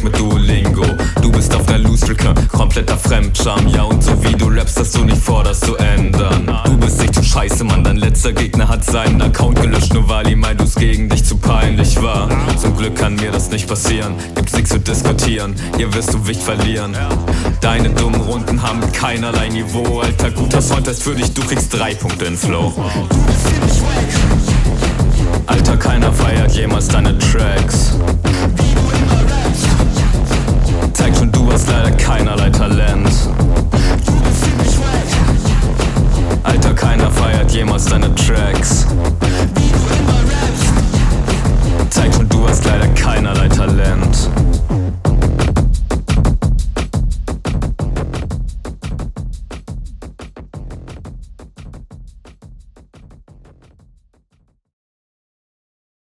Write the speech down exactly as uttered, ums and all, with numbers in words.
mit Duolingo. Du bist auf der Loose-Tricker, kompletter Fremdscham. Ja, und so wie du rappst, hast du nicht vor, das zu ändern. Du bist echt so scheiße, Mann, dein letzter Gegner hat seinen Account gelöscht, nur weil ihm Eidus gegen dich zu peinlich war. Zum Glück kann mir das nicht passieren, gibt's nichts zu diskutieren, hier wirst du Wicht verlieren. Deine dummen Runden haben keinerlei Niveau, alter, guter Freund heißt für dich, du kriegst drei Punkte in Flow. Alter, keiner feiert jemals deine Tracks. Zeig schon, du hast leider keinerlei Talent. Alter, keiner feiert jemals deine Tracks.